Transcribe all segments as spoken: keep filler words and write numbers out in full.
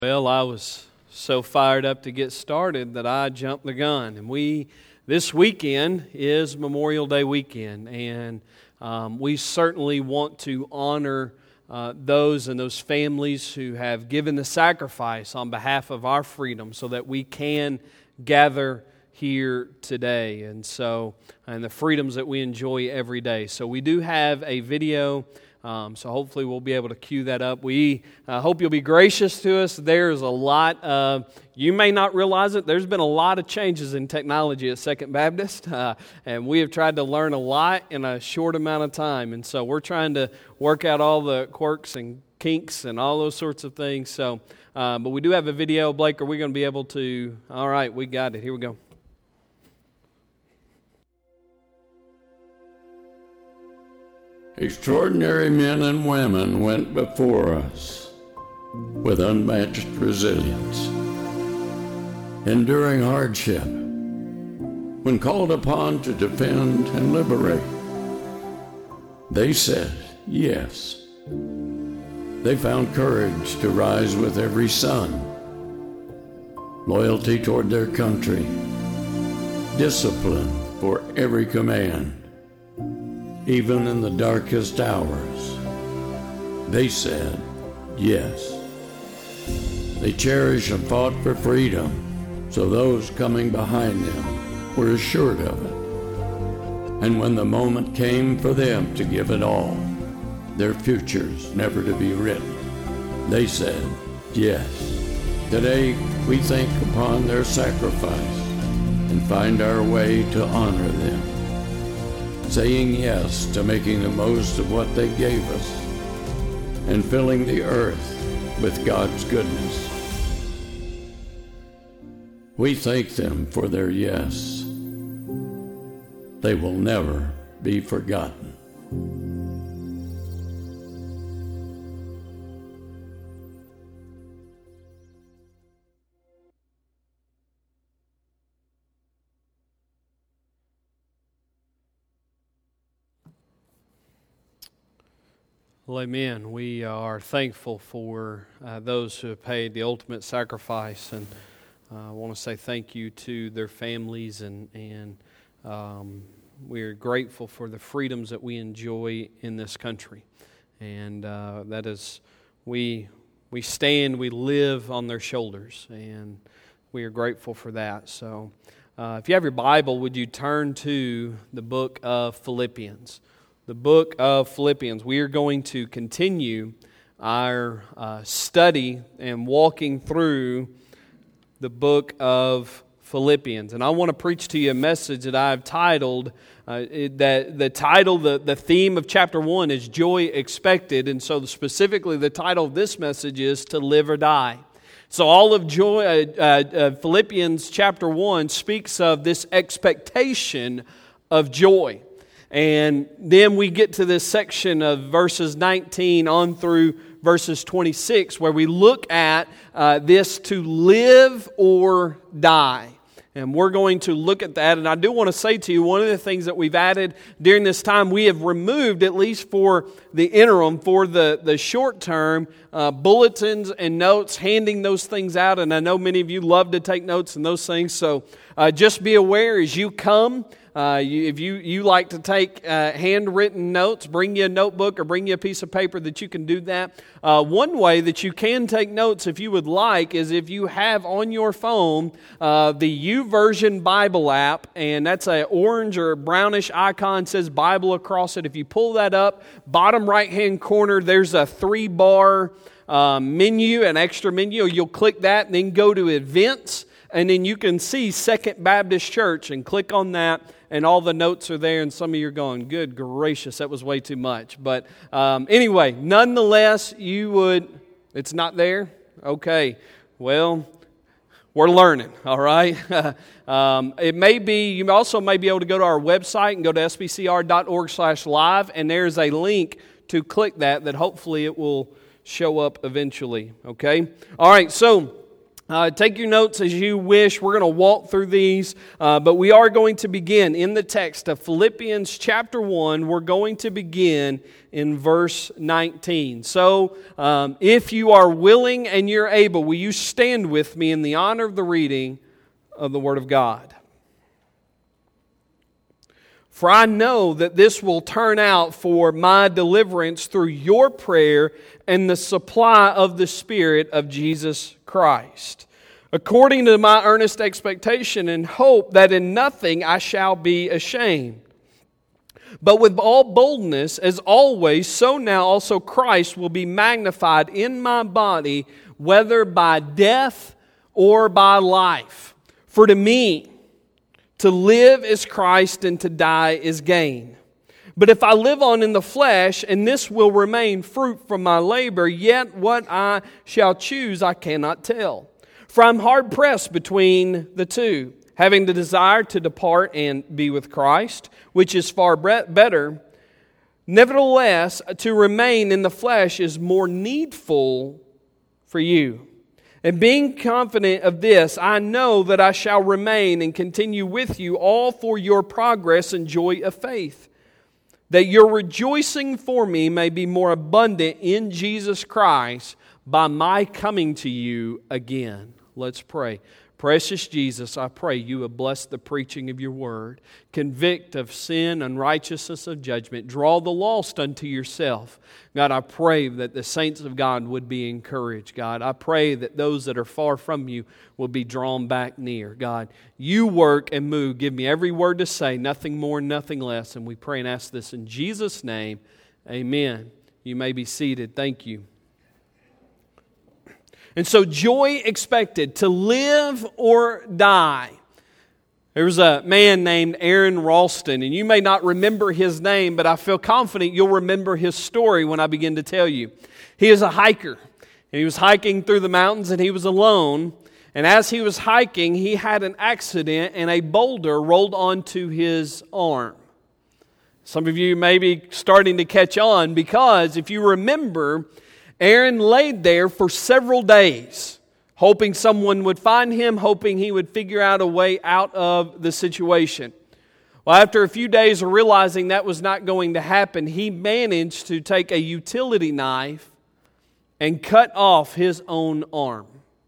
Well, I was so fired up to get started that I jumped the gun. And we, this weekend is Memorial Day weekend, and um, we certainly want to honor uh, those and those families who have given the sacrifice on behalf of our freedom so that we can gather here today. And so, and the freedoms that we enjoy every day. So we do have a video. Um, so hopefully we'll be able to cue that up. We uh, hope you'll be gracious to us. There's a lot of, you may not realize it, there's been a lot of changes in technology at Second Baptist, uh, and we have tried to learn a lot in a short amount of time. And so we're trying to work out all the quirks and kinks and all those sorts of things. So, uh, but we do have a video. Blake, are we going to be able to, all right, we got it. Here we go. Extraordinary men and women went before us with unmatched resilience, enduring hardship when called upon to defend and liberate. They said yes. They found courage to rise with every sun, loyalty toward their country, discipline for every command. Even in the darkest hours, they said yes. They cherished and fought for freedom, so those coming behind them were assured of it. And when the moment came for them to give it all, their futures never to be written, they said yes. Today, we think upon their sacrifice and find our way to honor them, saying yes to making the most of what they gave us and filling the earth with God's goodness. We thank them for their yes. They will never be forgotten. Well, amen. We are thankful for uh, those who have paid the ultimate sacrifice, and uh, I want to say thank you to their families, and and um, we are grateful for the freedoms that we enjoy in this country, and uh, that is we we stand, we live on their shoulders, and we are grateful for that. So, uh, if you have your Bible, would you turn to the book of Philippians? The book of Philippians. We are going to continue our uh, study and walking through the book of Philippians. And I want to preach to you a message that I've titled, uh, it, that the title, the, the theme of chapter one is Joy Expected. And so specifically the title of this message is To Live or Die. So all of joy, uh, uh, Philippians chapter one speaks of this expectation of joy. And then we get to this section of verses nineteen on through verses twenty-six where we look at uh, this to live or die. And we're going to look at that. And I do want to say to you, one of the things that we've added during this time, we have removed, at least for the interim, for the, the short term, uh, bulletins and notes, handing those things out. And I know many of you love to take notes and those things. So uh, just be aware as you come. Uh, you, if you, you like to take uh, handwritten notes, bring you a notebook or bring you a piece of paper that you can do that. Uh, one way that you can take notes if you would like is if you have on your phone uh, the YouVersion Bible app, and that's an orange or brownish icon, says Bible across it. If you pull that up, bottom right-hand corner, there's a three-bar uh, menu, an extra menu. You'll click that and then go to Events, and then you can see Second Baptist Church and click on that. And all the notes are there, and some of you are going, good gracious, that was way too much. But um, anyway, nonetheless, you would, it's not there? Okay, well, we're learning, all right? um, it may be, you also may be able to go to our website and go to s b c r dot org slash live, and there's a link to click that, that hopefully it will show up eventually, okay? All right, so Uh, take your notes as you wish. We're going to walk through these, uh, but we are going to begin in the text of Philippians chapter one. We're going to begin in verse nineteen. So, um, if you are willing and you're able, will you stand with me in the honor of the reading of the Word of God? For I know that this will turn out for my deliverance through your prayer and the supply of the Spirit of Jesus Christ, according to my earnest expectation and hope that in nothing I shall be ashamed. But with all boldness, as always, so now also Christ will be magnified in my body, whether by death or by life. For to me, to live is Christ, and to die is gain. But if I live on in the flesh, and this will remain fruit from my labor, yet what I shall choose I cannot tell. For I'm hard pressed between the two, having the desire to depart and be with Christ, which is far better. Nevertheless, to remain in the flesh is more needful for you. And being confident of this, I know that I shall remain and continue with you all for your progress and joy of faith, that your rejoicing for me may be more abundant in Jesus Christ by my coming to you again. Let's pray. Precious Jesus, I pray you would bless the preaching of your word. Convict of sin, unrighteousness, of judgment. Draw the lost unto yourself. God, I pray that the saints of God would be encouraged. God, I pray that those that are far from you will be drawn back near. God, you work and move. Give me every word to say, nothing more, nothing less. And we pray and ask this in Jesus' name. Amen. You may be seated. Thank you. And so joy expected, to live or die. There was a man named Aaron Ralston, and you may not remember his name, but I feel confident you'll remember his story when I begin to tell you. He is a hiker, and he was hiking through the mountains, and he was alone. And as he was hiking, he had an accident, and a boulder rolled onto his arm. Some of you may be starting to catch on, because if you remember, Aaron laid there for several days, hoping someone would find him, hoping he would figure out a way out of the situation. Well, after a few days of realizing that was not going to happen, he managed to take a utility knife and cut off his own arm.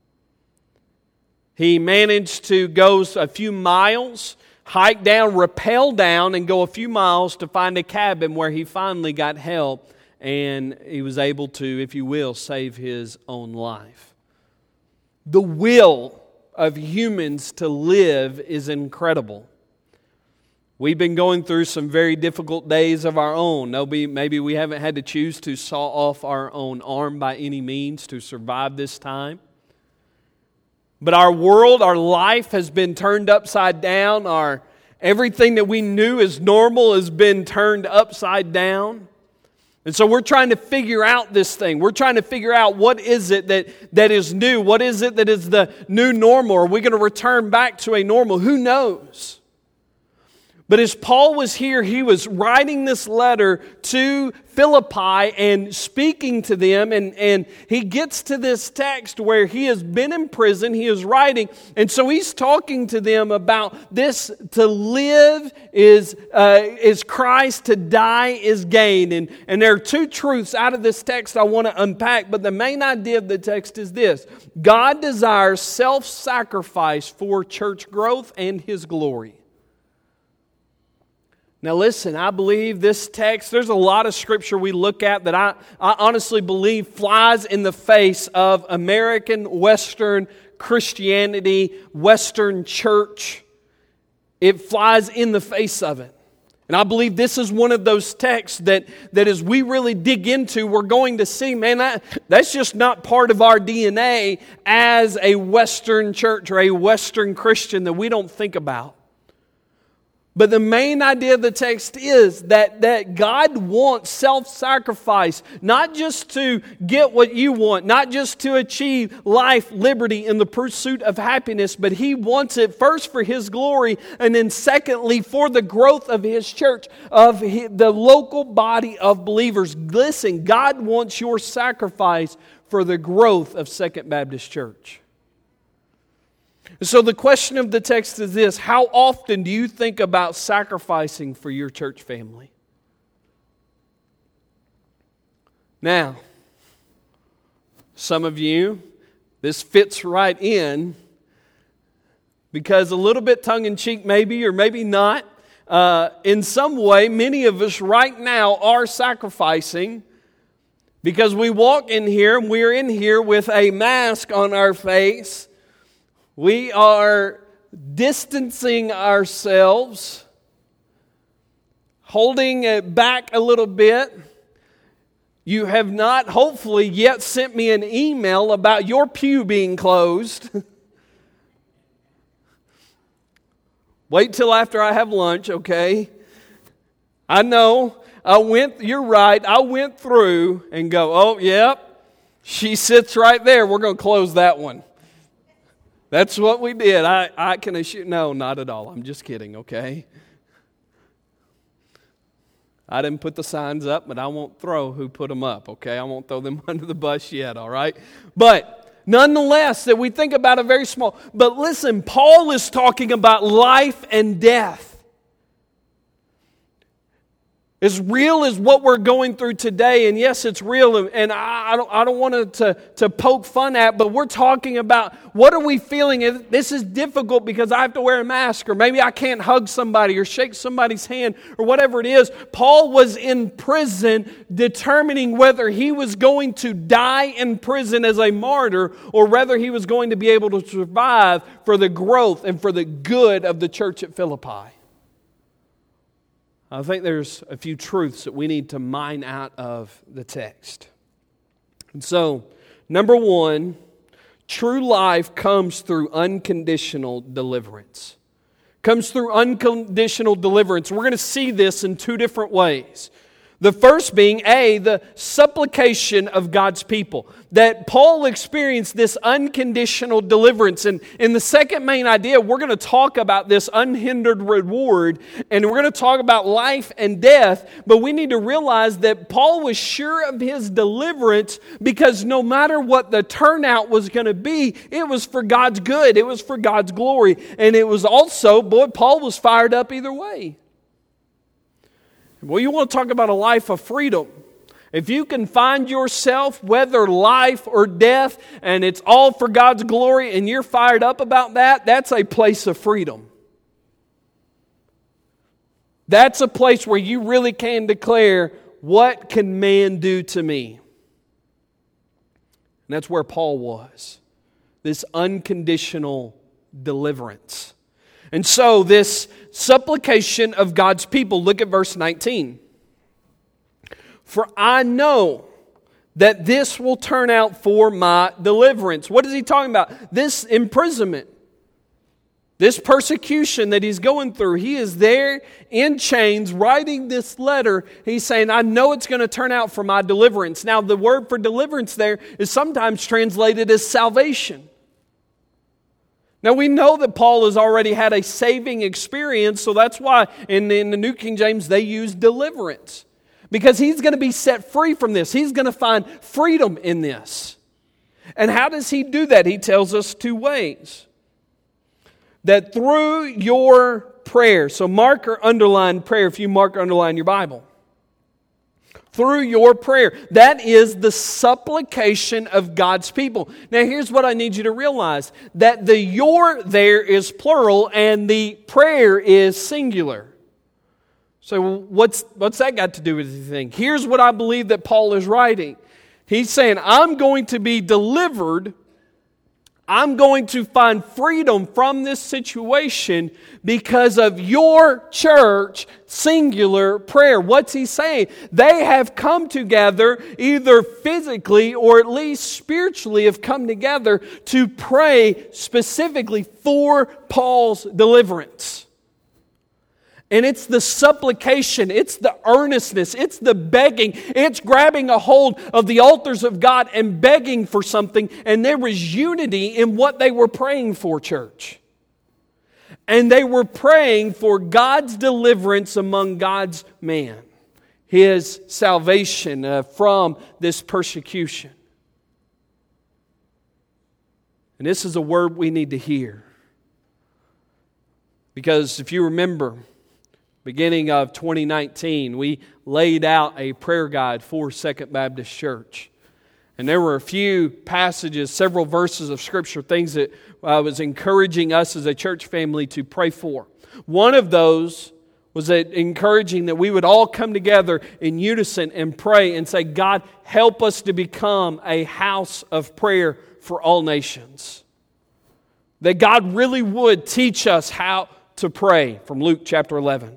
He managed to go a few miles, hike down, rappel down, and go a few miles to find a cabin where he finally got help. And he was able to, if you will, save his own life. The will of humans to live is incredible. We've been going through some very difficult days of our own. Maybe we haven't had to choose to saw off our own arm by any means to survive this time. But our world, our life has been turned upside down. Our everything that we knew as normal has been turned upside down. And so we're trying to figure out this thing. We're trying to figure out what is it that, that is new? What is it that is the new normal? Are we going to return back to a normal? Who knows? But as Paul was here, he was writing this letter to Philippi and speaking to them. And, and he gets to this text where he has been in prison. He is writing. And so he's talking to them about this: to live is, uh, is Christ, to die is gain. And, and there are two truths out of this text I want to unpack. But the main idea of the text is this: God desires self-sacrifice for church growth and His glory. Now listen, I believe this text, there's a lot of scripture we look at that I, I honestly believe flies in the face of American Western Christianity, Western church. It flies in the face of it. And I believe this is one of those texts that, that as we really dig into, we're going to see, man, that, that's just not part of our D N A as a Western church or a Western Christian that we don't think about. But the main idea of the text is that, that God wants self-sacrifice, not just to get what you want, not just to achieve life, liberty, and the pursuit of happiness, but He wants it first for His glory, and then secondly for the growth of His church, of his, the local body of believers. Listen, God wants your sacrifice for the growth of Second Baptist Church. So the question of the text is this: how often do you think about sacrificing for your church family? Now, some of you, this fits right in because a little bit tongue-in-cheek maybe, or maybe not. Uh, in some way, many of us right now are sacrificing because we walk in here, and we're in here with a mask on our face. We are distancing ourselves, holding it back a little bit. You have not, hopefully, yet sent me an email about your pew being closed. Wait till after I have lunch, okay? I know, I went, you're right, I went through and go, oh, yep, she sits right there. We're going to close that one. That's what we did. I, I can assure, no, not at all. I'm just kidding, okay? I didn't put the signs up, but I won't throw who put them up, okay? I won't throw them under the bus yet, all right? But nonetheless, that we think about a very small, but listen, Paul is talking about life and death. As real as what we're going through today, and yes, it's real, and I don't, I don't want to, to poke fun at, but we're talking about what are we feeling? This is difficult because I have to wear a mask, or maybe I can't hug somebody or shake somebody's hand, or whatever it is. Paul was in prison determining whether he was going to die in prison as a martyr, or whether he was going to be able to survive for the growth and for the good of the church at Philippi. I think there's a few truths that we need to mine out of the text. And so, number one, true life comes through unconditional deliverance. Comes through unconditional deliverance. We're going to see this in two different ways. The first being, A, the supplication of God's people. That Paul experienced this unconditional deliverance. And in the second main idea, we're going to talk about this unhindered reward. And we're going to talk about life and death. But we need to realize that Paul was sure of his deliverance because no matter what the turnout was going to be, it was for God's good. It was for God's glory. And it was also, boy, Paul was fired up either way. Well, you want to talk about a life of freedom. If you can find yourself, whether life or death, and it's all for God's glory, and you're fired up about that, that's a place of freedom. That's a place where you really can declare, what can man do to me? And that's where Paul was. This unconditional deliverance. And so this supplication of God's people, look at verse nineteen. For I know that this will turn out for my deliverance. What is he talking about? This imprisonment. This persecution that he's going through. He is there in chains writing this letter. He's saying, I know it's going to turn out for my deliverance. Now the word for deliverance there is sometimes translated as salvation. Now we know that Paul has already had a saving experience, so that's why in, in the New King James they use deliverance. Because he's going to be set free from this. He's going to find freedom in this. And how does he do that? He tells us two ways. That through your prayer, so mark or underline prayer if you mark or underline your Bible. Through your prayer. That is the supplication of God's people. Now here's what I need you to realize. That the your there is plural and the prayer is singular. So what's, what's that got to do with anything? Here's what I believe that Paul is writing. He's saying, I'm going to be delivered. I'm going to find freedom from this situation because of your church, singular prayer. What's he saying? They have come together, either physically or at least spiritually have come together to pray specifically for Paul's deliverance. And it's the supplication, it's the earnestness, it's the begging, it's grabbing a hold of the altars of God and begging for something. And there was unity in what they were praying for, church. And they were praying for God's deliverance among God's man. His salvation uh, from this persecution. And this is a word we need to hear. Because if you remember, beginning of twenty nineteen, we laid out a prayer guide for Second Baptist Church. And there were a few passages, several verses of Scripture, things that uh, was encouraging us as a church family to pray for. One of those was that encouraging that we would all come together in unison and pray and say, God, help us to become a house of prayer for all nations. That God really would teach us how to pray, from Luke chapter eleven.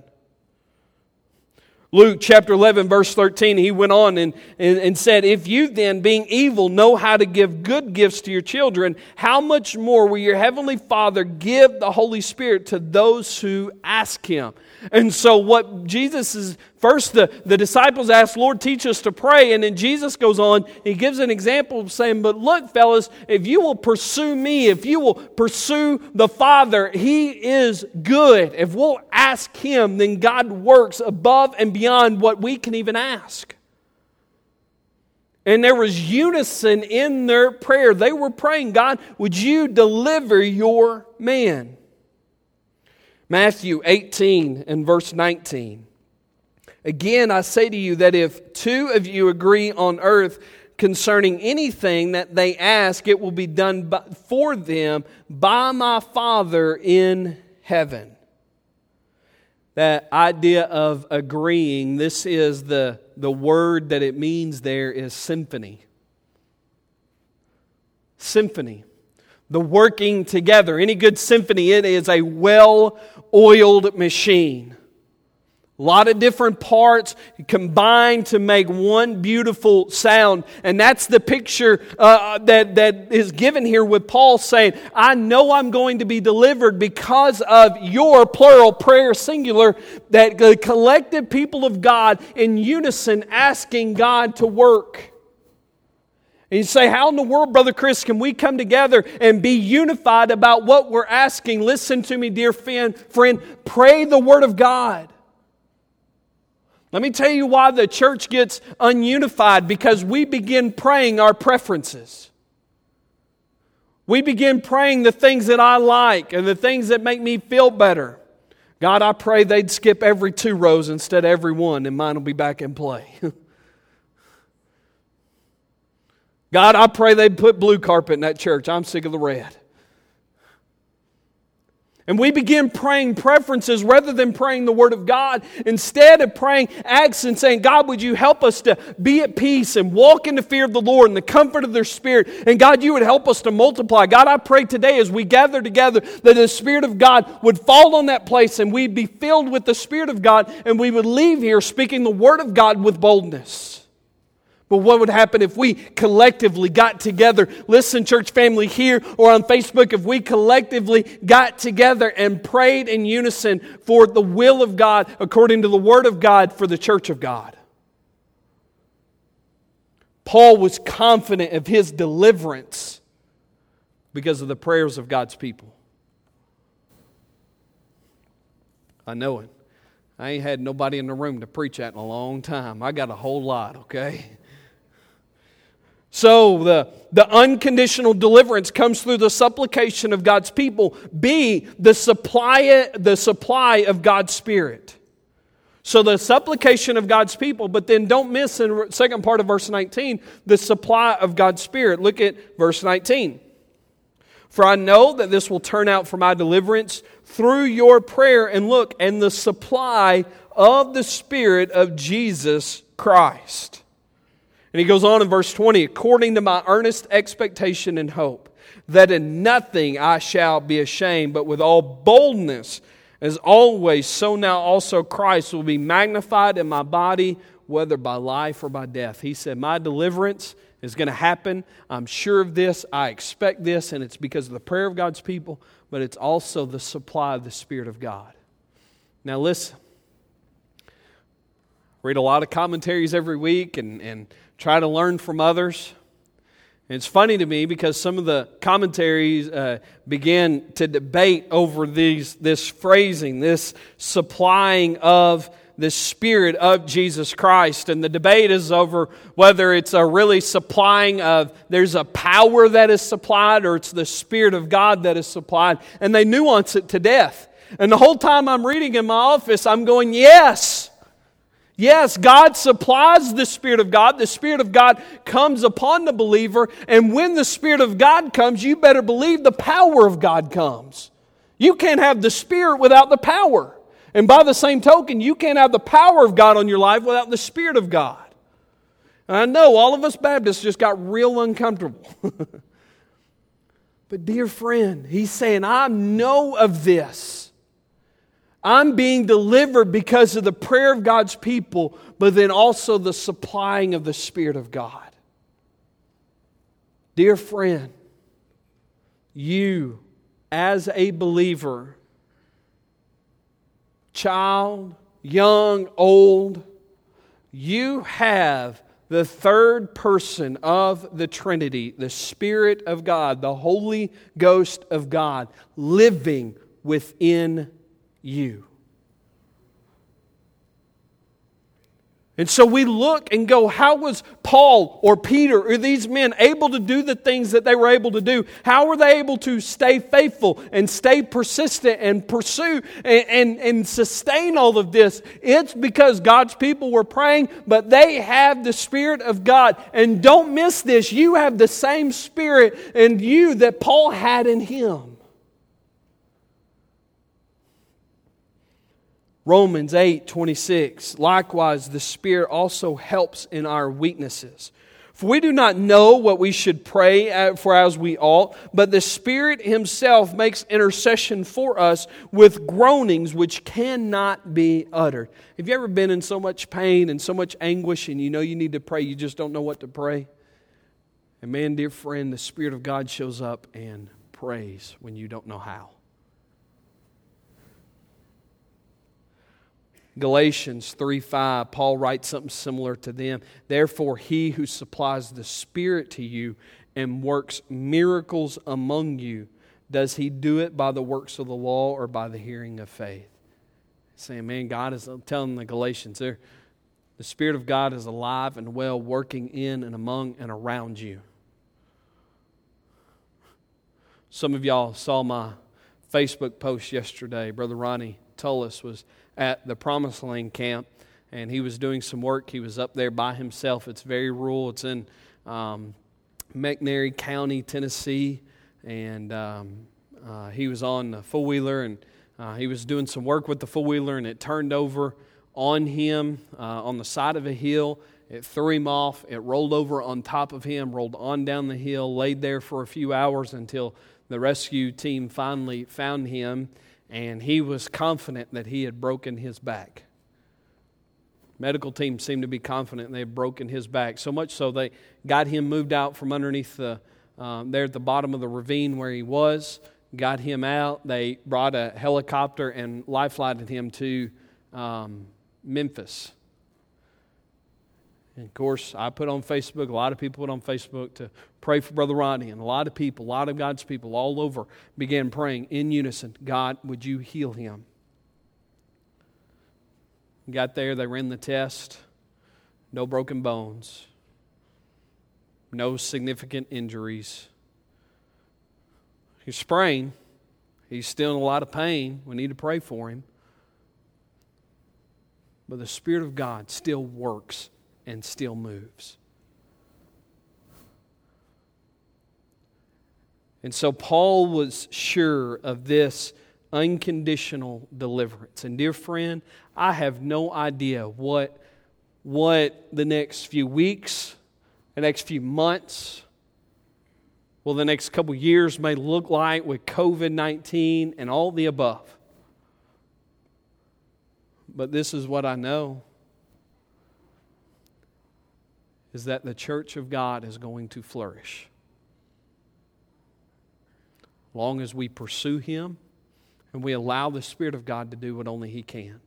Luke chapter eleven verse thirteen, he went on and, and, and said, if you then, being evil, know how to give good gifts to your children, how much more will your heavenly Father give the Holy Spirit to those who ask Him? And so what Jesus is, first the, the disciples asked, Lord, teach us to pray. And then Jesus goes on, He gives an example of saying, but look, fellas, if you will pursue me, if you will pursue the Father, He is good. If we'll ask Him, then God works above and beyond what we can even ask. And there was unison in their prayer. They were praying, God, would you deliver your man? Matthew eighteen and verse nineteen. Again, I say to you that if two of you agree on earth concerning anything that they ask, it will be done by, for them by my Father in heaven. That idea of agreeing, this is the, the word that it means there is symphony. Symphony. The working together. Any good symphony, it is a well-oiled machine. A lot of different parts combined to make one beautiful sound. And that's the picture uh, that, that is given here with Paul saying, I know I'm going to be delivered because of your, plural, prayer, singular, that the collective people of God in unison asking God to work. And you say, how in the world, Brother Chris, can we come together and be unified about what we're asking? Listen to me, dear friend. Pray the Word of God. Let me tell you why the church gets ununified. Because we begin praying our preferences. We begin praying the things that I like and the things that make me feel better. God, I pray they'd skip every two rows instead of every one, and mine will be back in play. God, I pray they'd put blue carpet in that church. I'm sick of the red. And we begin praying preferences rather than praying the Word of God. Instead of praying acts and saying, God, would you help us to be at peace and walk in the fear of the Lord and the comfort of their Spirit. And God, you would help us to multiply. God, I pray today as we gather together that the Spirit of God would fall on that place and we'd be filled with the Spirit of God and we would leave here speaking the Word of God with boldness. But what would happen if we collectively got together, listen, church family here or on Facebook, if we collectively got together and prayed in unison for the will of God, according to the Word of God, for the church of God? Paul was confident of his deliverance because of the prayers of God's people. I know it. I ain't had nobody in the room to preach at in a long time. I got a whole lot, okay? So the, the unconditional deliverance comes through the supplication of God's people. B, the supply, the supply of God's Spirit. So the supplication of God's people, but then don't miss in the second part of verse nineteen, the supply of God's Spirit. Look at verse nineteen. For I know that this will turn out for my deliverance through your prayer, and look, and the supply of the Spirit of Jesus Christ. And he goes on in verse twenty, according to my earnest expectation and hope, that in nothing I shall be ashamed, but with all boldness, as always, so now also Christ will be magnified in my body, whether by life or by death. He said, my deliverance is going to happen. I'm sure of this. I expect this, and it's because of the prayer of God's people, but it's also the supply of the Spirit of God. Now listen, read a lot of commentaries every week and, and try to learn from others. And it's funny to me because some of the commentaries uh, begin to debate over these this phrasing, this supplying of the Spirit of Jesus Christ. And the debate is over whether it's a really supplying of, there's a power that is supplied, or it's the Spirit of God that is supplied. And they nuance it to death. And the whole time I'm reading in my office, I'm going, yes. Yes, God supplies the Spirit of God. The Spirit of God comes upon the believer. And when the Spirit of God comes, you better believe the power of God comes. You can't have the Spirit without the power. And by the same token, you can't have the power of God on your life without the Spirit of God. And I know all of us Baptists just got real uncomfortable. But dear friend, he's saying, I know of this. I'm being delivered because of the prayer of God's people, but then also the supplying of the Spirit of God. Dear friend, you as a believer, child, young, old, you have the third person of the Trinity, the Spirit of God, the Holy Ghost of God, living within you. And so we look and go, how was Paul or Peter or these men able to do the things that they were able to do? How were they able to stay faithful and stay persistent and pursue and, and, and sustain all of this? It's because God's people were praying, but they have the Spirit of God. And don't miss this, you have the same Spirit in you that Paul had in him. Romans eight twenty-six, likewise the Spirit also helps in our weaknesses. For we do not know what we should pray for as we ought, but the Spirit Himself makes intercession for us with groanings which cannot be uttered. Have you ever been in so much pain and so much anguish and you know you need to pray, you just don't know what to pray? And man, dear friend, the Spirit of God shows up and prays when you don't know how. Galatians three five, Paul writes something similar to them. Therefore, He who supplies the Spirit to you and works miracles among you, does He do it by the works of the law or by the hearing of faith? Saying, man, God is telling the Galatians there, the Spirit of God is alive and well, working in and among and around you. Some of y'all saw my Facebook post yesterday. Brother Ronnie Tullis was at the Promised Land camp, and he was doing some work. He was up there by himself. It's very rural. It's in um, McNairy County, Tennessee, and um, uh, he was on the four-wheeler, and uh, he was doing some work with the four-wheeler, and it turned over on him uh, on the side of a hill. It threw him off. It rolled over on top of him, rolled on down the hill, laid there for a few hours until the rescue team finally found him. And he was confident that he had broken his back. Medical team seemed to be confident they had broken his back. So much so they got him moved out from underneath the, um, there at the bottom of the ravine where he was. Got him out. They brought a helicopter and life-flighted him to um, Memphis. And of course, I put on Facebook, a lot of people put on Facebook to pray for Brother Ronnie. And a lot of people, a lot of God's people all over began praying in unison, God, would you heal him? Got there, they ran the test. No broken bones. No significant injuries. He's praying. He's still in a lot of pain. We need to pray for him. But the Spirit of God still works and still moves. And so Paul was sure of this unconditional deliverance. And dear friend, I have no idea what, what the next few weeks, the next few months, well, the next couple years may look like with covid nineteen and all the above. But this is what I know, is that the church of God is going to flourish. Long as we pursue Him and we allow the Spirit of God to do what only He can.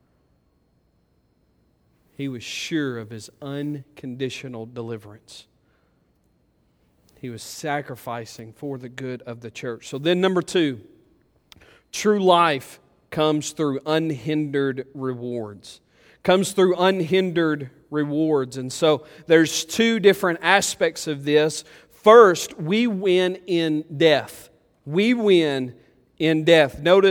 He was sure of His unconditional deliverance. He was sacrificing for the good of the church. So then number two, true life comes through unhindered rewards. Comes through unhindered rewards. And so there's two different aspects of this. First, we win in death. We win in death. Notice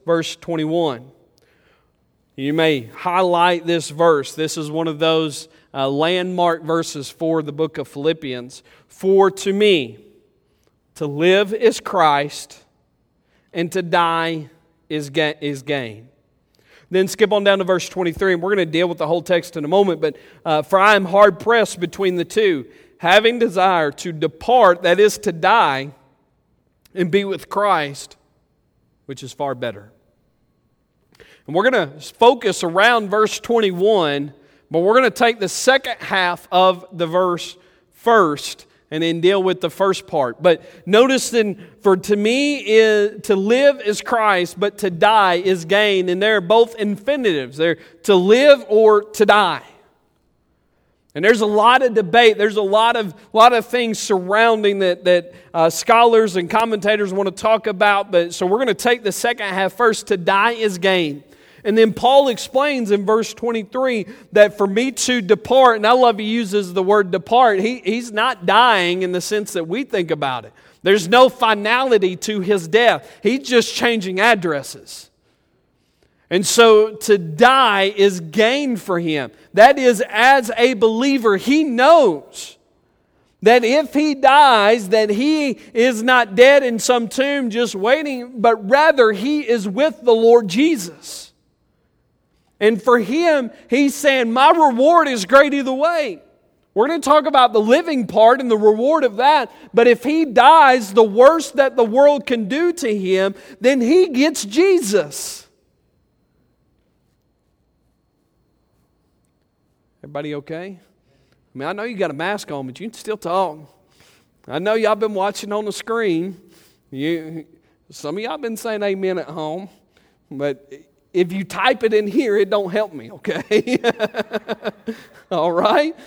verse twenty-one. You may highlight this verse. This is one of those uh, landmark verses for the book of Philippians. For to me, to live is Christ, and to die is ga- is gain. Then skip on down to verse twenty-three, and we're going to deal with the whole text in a moment. But uh, for I am hard pressed between the two, having desire to depart, that is to die, and be with Christ, which is far better. And we're going to focus around verse twenty-one, but we're going to take the second half of the verse first and then deal with the first part. But notice then, for to me is to live is Christ, but to die is gain. And they're both infinitives. They're to live or to die. And there's a lot of debate. There's a lot of lot of things surrounding that that uh, scholars and commentators want to talk about. But so we're going to take the second half first. To die is gain. And then Paul explains in verse twenty-three that for me to depart, and I love he uses the word depart, he, he's not dying in the sense that we think about it. There's no finality to his death. He's just changing addresses. And so to die is gain for him. That is, as a believer, he knows that if he dies, that he is not dead in some tomb just waiting, but rather he is with the Lord Jesus. And for him, he's saying, my reward is great either way. We're going to talk about the living part and the reward of that. But if he dies, the worst that the world can do to him, then he gets Jesus. Everybody okay? I mean, I know you got a mask on, but you can still talk. I know y'all been watching on the screen. You, some of y'all been saying amen at home. But if you type it in here, it don't help me, okay? All right?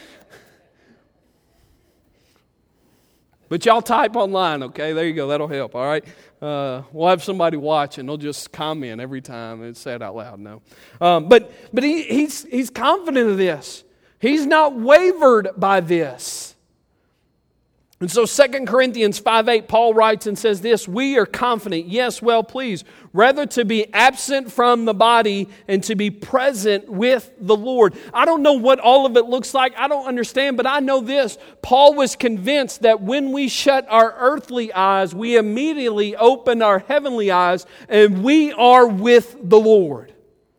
But y'all type online, okay? There you go. That'll help, all right? Uh, we'll have somebody watch, and they'll just comment every time and say it out loud. No. Um, but but he, he's, he's confident of this. He's not wavered by this. And so Second Corinthians five eight, Paul writes and says this, we are confident, yes, well pleased, rather to be absent from the body and to be present with the Lord. I don't know what all of it looks like. I don't understand, but I know this. Paul was convinced that when we shut our earthly eyes, we immediately open our heavenly eyes and we are with the Lord.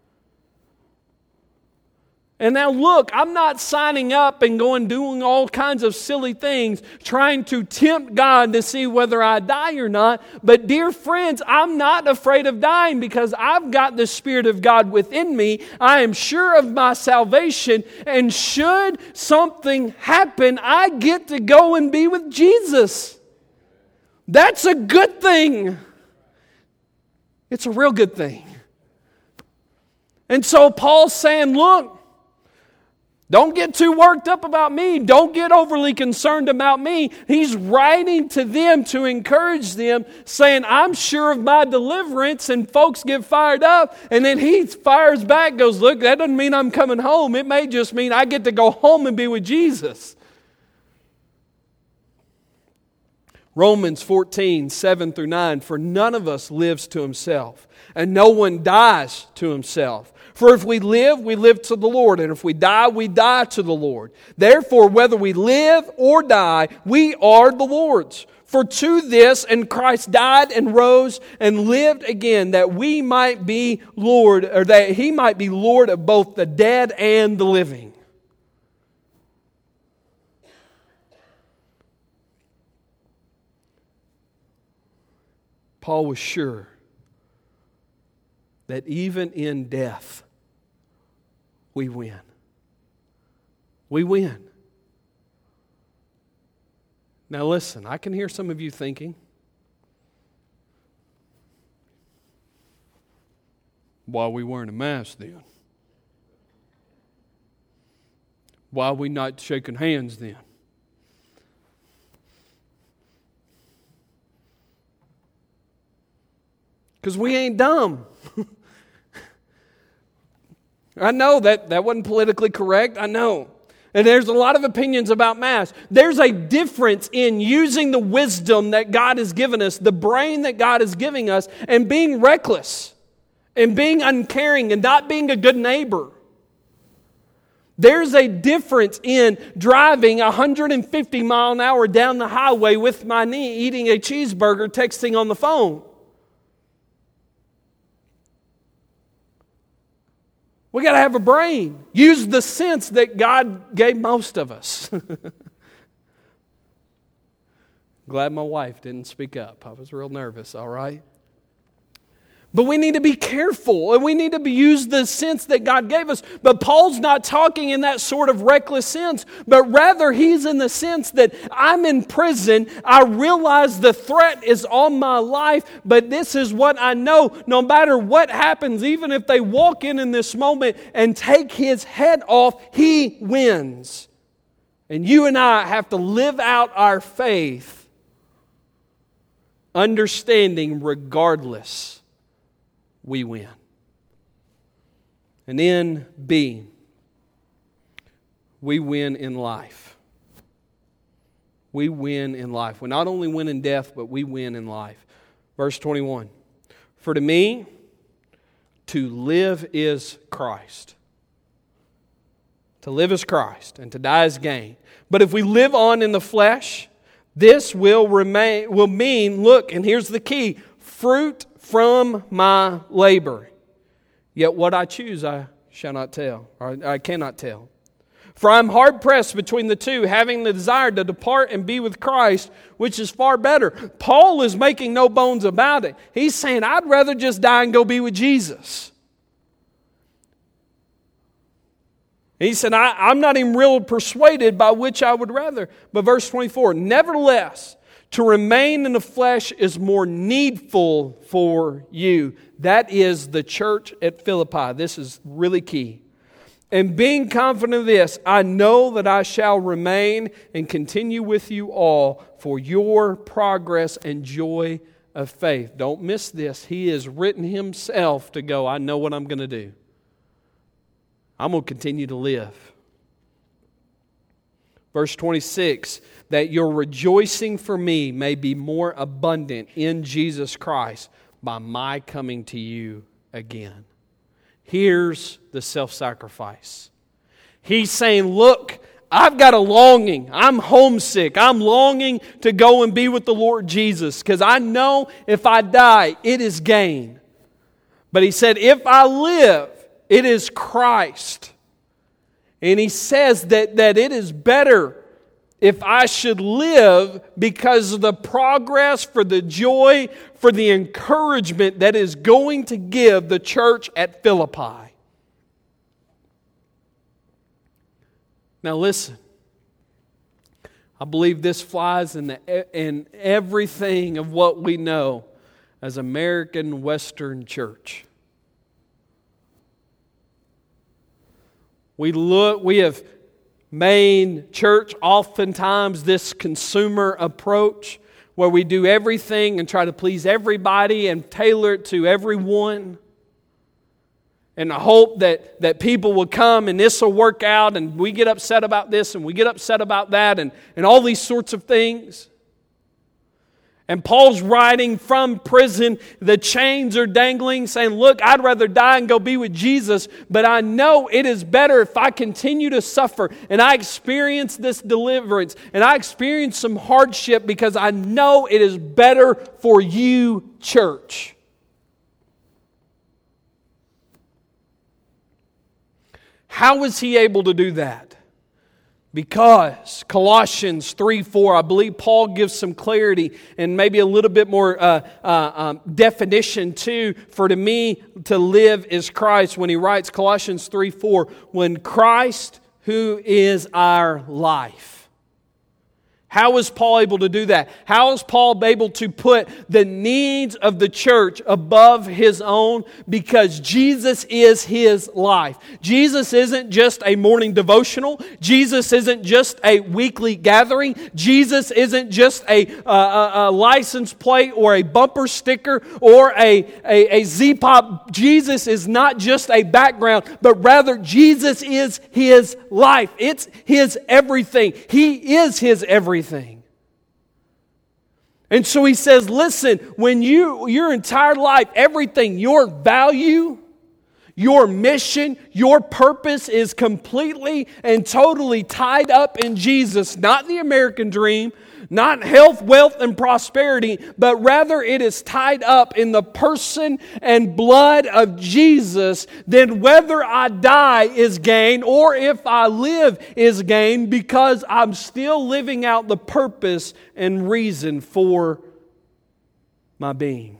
And now look, I'm not signing up and going doing all kinds of silly things, trying to tempt God to see whether I die or not. But dear friends, I'm not afraid of dying because I've got the Spirit of God within me. I am sure of my salvation. And should something happen, I get to go and be with Jesus. That's a good thing. It's a real good thing. And so Paul's saying, look, don't get too worked up about me. Don't get overly concerned about me. He's writing to them to encourage them, saying, I'm sure of my deliverance, and folks get fired up. And then he fires back, goes, look, that doesn't mean I'm coming home. It may just mean I get to go home and be with Jesus. Romans fourteen, seven through nine, for none of us lives to himself, and no one dies to himself. For if we live, we live to the Lord, and if we die, we die to the Lord. Therefore, whether we live or die, we are the Lord's. For to this, and Christ died and rose and lived again, that we might be Lord, or that He might be Lord of both the dead and the living. Paul was sure that even in death, we win. We win. Now listen, I can hear some of you thinking, why are we wearing a mask then? Why are we not shaking hands then? Because we ain't dumb. I know that that wasn't politically correct. I know. And there's a lot of opinions about masks. There's a difference in using the wisdom that God has given us, the brain that God is giving us, and being reckless. and being uncaring and not being a good neighbor. There's a difference in driving one hundred fifty miles an hour down the highway with my knee, eating a cheeseburger, texting on the phone. We got to have a brain. Use the sense that God gave most of us. Glad my wife didn't speak up. I was real nervous, all right? But we need to be careful, and we need to be, use the sense that God gave us. But Paul's not talking in that sort of reckless sense, but rather he's in the sense that I'm in prison. I realize the threat is on my life, but this is what I know. No matter what happens, even if they walk in in this moment and take his head off, he wins. And you and I have to live out our faith, understanding regardless, we win. And then B, we win in life. We win in life. We not only win in death, but we win in life. Verse twenty-one. For to me, to live is Christ. To live is Christ, and to die is gain. But if we live on in the flesh, this will remain will mean, look, and here's the key, fruit from my labor. Yet what I choose I shall not tell, or I cannot tell. For I am hard pressed between the two, having the desire to depart and be with Christ, which is far better. Paul is making no bones about it. He's saying, I'd rather just die and go be with Jesus. He said, I, I'm not even real persuaded by which I would rather. But verse twenty-four, nevertheless, to remain in the flesh is more needful for you. That is the church at Philippi. This is really key. And being confident of this, I know that I shall remain and continue with you all for your progress and joy of faith. Don't miss this. He has written himself to go, I know what I'm going to do. I'm going to continue to live. Verse twenty-six, that your rejoicing for me may be more abundant in Jesus Christ by my coming to you again. Here's the self-sacrifice. He's saying, look, I've got a longing. I'm homesick. I'm longing to go and be with the Lord Jesus because I know if I die, it is gain. But he said, if I live, it is Christ. And he says that, that it is better if I should live because of the progress, for the joy, for the encouragement that is going to give the church at Philippi. Now listen, I believe this flies in, the, in everything of what we know as American Western church. We look, we have made church oftentimes this consumer approach where we do everything and try to please everybody and tailor it to everyone. And I hope that, that people will come and this will work out and we get upset about this and we get upset about that and, and all these sorts of things. And Paul's writing from prison. The chains are dangling, saying, look, I'd rather die and go be with Jesus, but I know it is better if I continue to suffer and I experience this deliverance and I experience some hardship because I know it is better for you, church. How is he able to do that? Because Colossians three four, I believe Paul gives some clarity and maybe a little bit more uh, uh, um, definition too. For to me to live is Christ. When he writes Colossians three four, when Christ, who is our life. How is Paul able to do that? How is Paul able to put the needs of the church above his own? Because Jesus is his life. Jesus isn't just a morning devotional. Jesus isn't just a weekly gathering. Jesus isn't just a, uh, a, a license plate or a bumper sticker or a, a, a Z-pop. Jesus is not just a background, but rather Jesus is his life. It's his everything. He is his everything. And so he says, listen, when you, your entire life, everything, your value, your mission, your purpose is completely and totally tied up in Jesus, not the American dream, not health, wealth, and prosperity, but rather it is tied up in the person and blood of Jesus, then whether I die is gain or if I live is gain, because I'm still living out the purpose and reason for my being.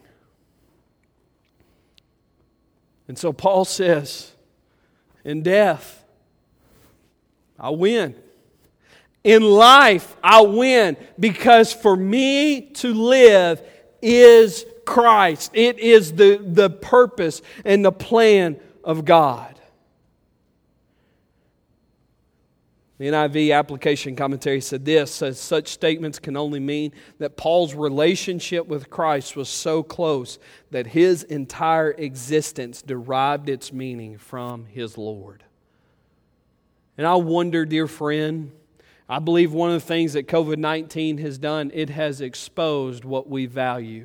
And so Paul says, in death, I win. In life, I win, because for me to live is Christ. It is the, the purpose and the plan of God. The N I V application commentary said this, says such statements can only mean that Paul's relationship with Christ was so close that his entire existence derived its meaning from his Lord. And I wonder, dear friend, I believe one of the things that covid nineteen has done, it has exposed what we value.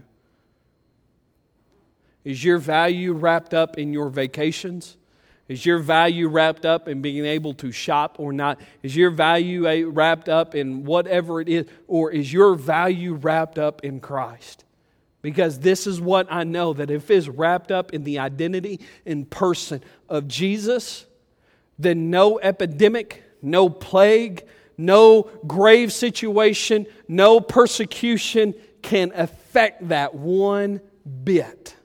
Is your value wrapped up in your vacations? Is your value wrapped up in being able to shop or not? Is your value wrapped up in whatever it is? Or is your value wrapped up in Christ? Because this is what I know, that if it's wrapped up in the identity and person of Jesus, then no epidemic, no plague, no grave situation, no persecution can affect that one bit.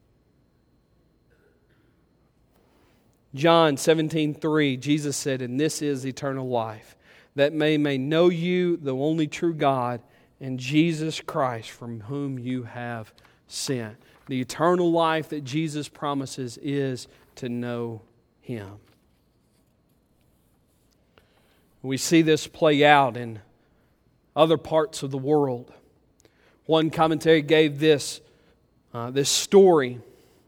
John seventeen three, Jesus said, "And this is eternal life, that they may know you, the only true God, and Jesus Christ, from whom you have sent." The eternal life that Jesus promises is to know Him. We see this play out in other parts of the world. One commentary gave this, uh, this story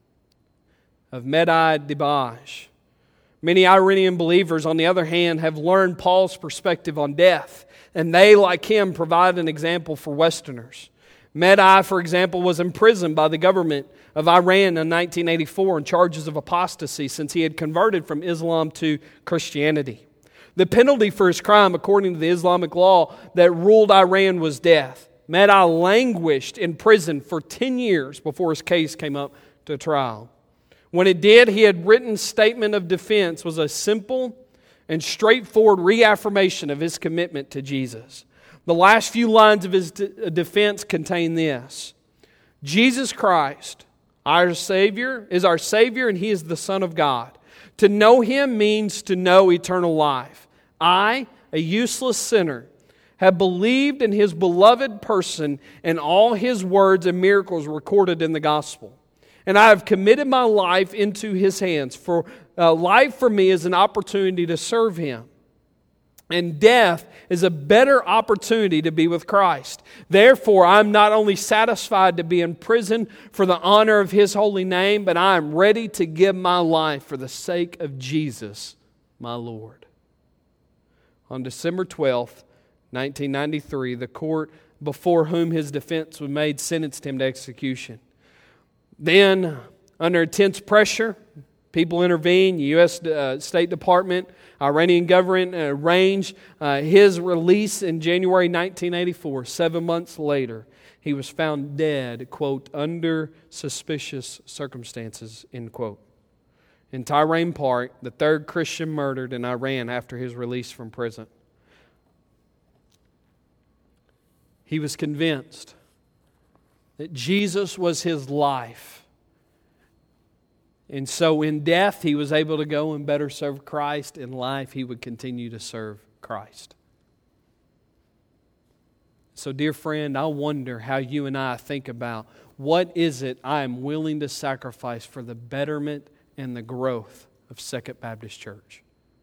of Mehdi Dibaj. Many Iranian believers, on the other hand, have learned Paul's perspective on death, and they, like him, provide an example for Westerners. Mehdi, for example, was imprisoned by the government of Iran in nineteen eighty-four on charges of apostasy since he had converted from Islam to Christianity. The penalty for his crime, according to the Islamic law that ruled Iran, was death. Mehdi languished in prison for ten years before his case came up to trial. When it did, he had written statement of defense was a simple and straightforward reaffirmation of his commitment to Jesus. The last few lines of his de- defense contain this: Jesus Christ, our Savior, is our Savior, and He is the Son of God. To know Him means to know eternal life. I, a useless sinner, have believed in His beloved person and all His words and miracles recorded in the gospel. And I have committed my life into His hands. For uh, life for me is an opportunity to serve Him. And death is a better opportunity to be with Christ. Therefore, I'm not only satisfied to be in prison for the honor of His holy name, but I am ready to give my life for the sake of Jesus, my Lord. On December twelfth, nineteen ninety-three, the court before whom his defense was made sentenced him to execution. Then, under intense pressure, people intervened. The U S Uh, State Department, Iranian government arranged uh, his release in January nineteen eighty-four. Seven months later, he was found dead, quote, under suspicious circumstances, end quote. In Tehran Park, the third Christian murdered in Iran after his release from prison. He was convinced that Jesus was his life. And so in death, he was able to go and better serve Christ. In life, he would continue to serve Christ. So dear friend, I wonder how you and I think about what is it I am willing to sacrifice for the betterment and the growth of Second Baptist Church,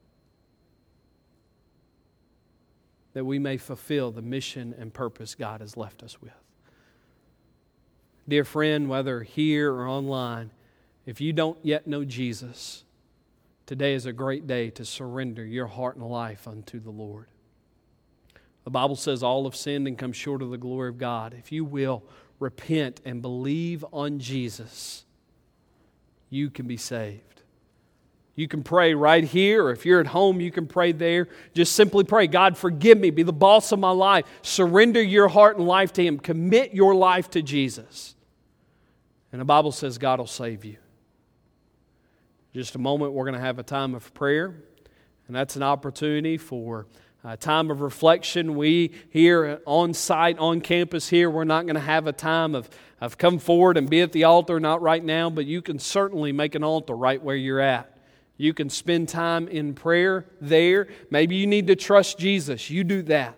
that we may fulfill the mission and purpose God has left us with. Dear friend, whether here or online, if you don't yet know Jesus, today is a great day to surrender your heart and life unto the Lord. The Bible says all have sinned and come short of the glory of God. If you will repent and believe on Jesus, you can be saved. You can pray right here, or if you're at home, you can pray there. Just simply pray, God, forgive me. Be the boss of my life. Surrender your heart and life to Him. Commit your life to Jesus. And the Bible says God will save you. In just a moment, we're going to have a time of prayer. And that's an opportunity for a time of reflection. We here on site, on campus here, we're not going to have a time of, of come forward and be at the altar, not right now, but you can certainly make an altar right where you're at. You can spend time in prayer there. Maybe you need to trust Jesus. You do that.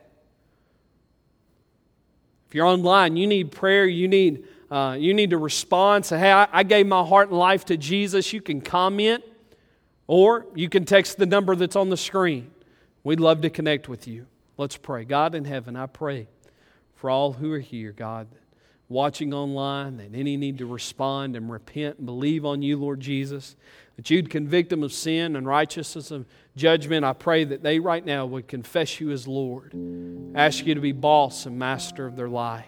If you're online, you need prayer. You need uh, you need to respond. Say, hey, I, I gave my heart and life to Jesus. You can comment, or you can text the number that's on the screen. We'd love to connect with you. Let's pray. God in heaven, I pray for all who are here, God, watching online, that any need to respond and repent and believe on you, Lord Jesus, that you'd convict them of sin and righteousness and judgment. I pray that they right now would confess you as Lord, ask you to be boss and master of their life.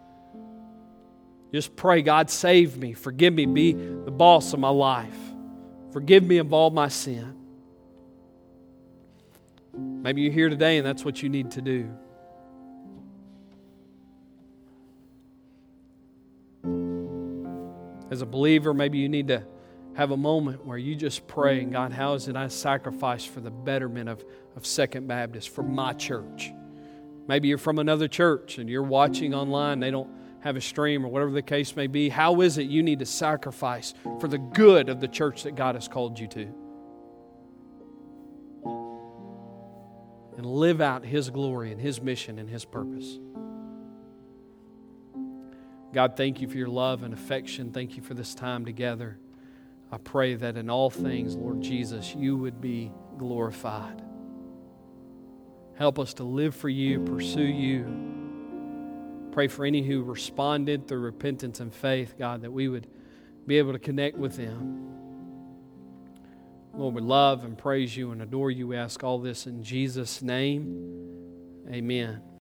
Just pray, God, save me, forgive me, be the boss of my life. Forgive me of all my sin. Maybe you're here today and that's what you need to do. As a believer, maybe you need to have a moment where you just pray, and God, how is it I sacrifice for the betterment of, of Second Baptist, for my church? Maybe you're from another church and you're watching online, they don't have a stream or whatever the case may be. How is it you need to sacrifice for the good of the church that God has called you to? And live out His glory and His mission and His purpose. God, thank you for your love and affection. Thank you for this time together. I pray that in all things, Lord Jesus, you would be glorified. Help us to live for you, pursue you. Pray for any who responded through repentance and faith, God, that we would be able to connect with them. Lord, we love and praise you and adore you. We ask all this in Jesus' name. Amen.